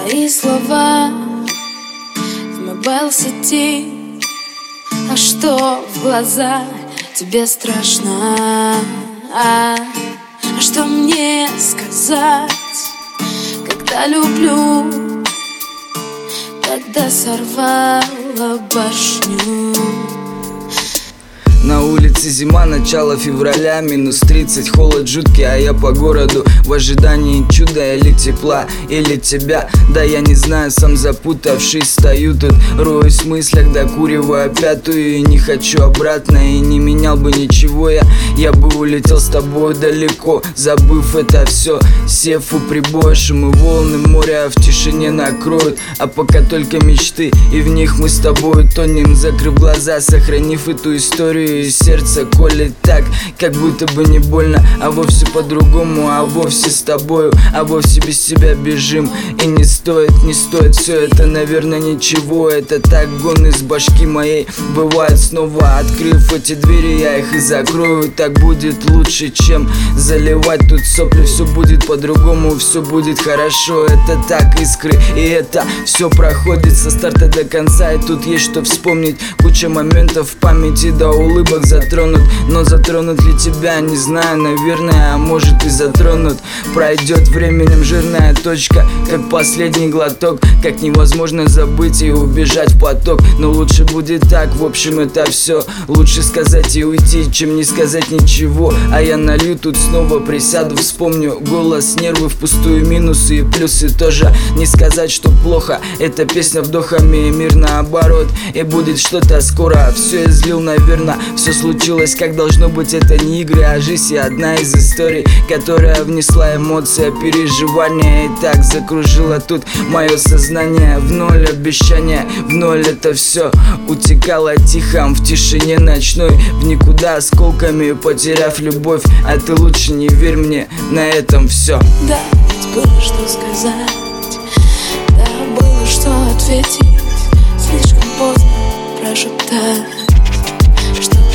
Твои слова в мобайл-сети, а что в глаза тебе страшно? А что мне сказать, когда люблю, когда сорвала башню? На улице зима, начало февраля, минус 30, холод жуткий, а я по городу в ожидании чуда или тепла, или тебя. Да я не знаю, сам запутавшись, стою тут, роюсь в мыслях, докуриваю пятую. И не хочу обратно, и не менял бы ничего я бы улетел с тобой далеко, забыв это все, сев у прибоя. Шум и волны моря в тишине накроют, а пока только мечты, и в них мы с тобой тонем, закрыв глаза, сохранив эту историю. И сердце колет так, как будто бы не больно, а вовсе по-другому, а вовсе с тобою, а вовсе без тебя бежим. И не стоит все это, наверное, ничего. Это так гон из башки моей бывает снова. Открыв эти двери, я их и закрою. Так будет лучше, чем заливать тут сопли. Все будет по-другому, все будет хорошо. Это так искры, и это все проходит со старта до конца. И тут есть что вспомнить, куча моментов в памяти до улыбок затронут. Но затронут ли тебя, не знаю, наверное, а может и затронут. Пройдет временем жирная точка, как последний глоток, как невозможно забыть и убежать в поток. Но лучше будет так, в общем это все. Лучше сказать и уйти, чем не сказать ничего. А я налью тут снова, присяду, вспомню голос, нервы впустую, минусы и плюсы тоже. Не сказать, что плохо, эта песня вдохами, мир наоборот. И будет что-то скоро, все я злил, наверное. Все случилось как должно быть, это не игры, а жизнь и одна из историй, которая внесла эмоции, переживания. И так закружила тут мое сознание. В ноль обещания, в ноль это все утекало тихо в тишине ночной, в никуда осколками потеряв любовь. А ты лучше не верь мне, на этом все. Да, ведь было что сказать, да, было что ответить. Слишком поздно прошептать, что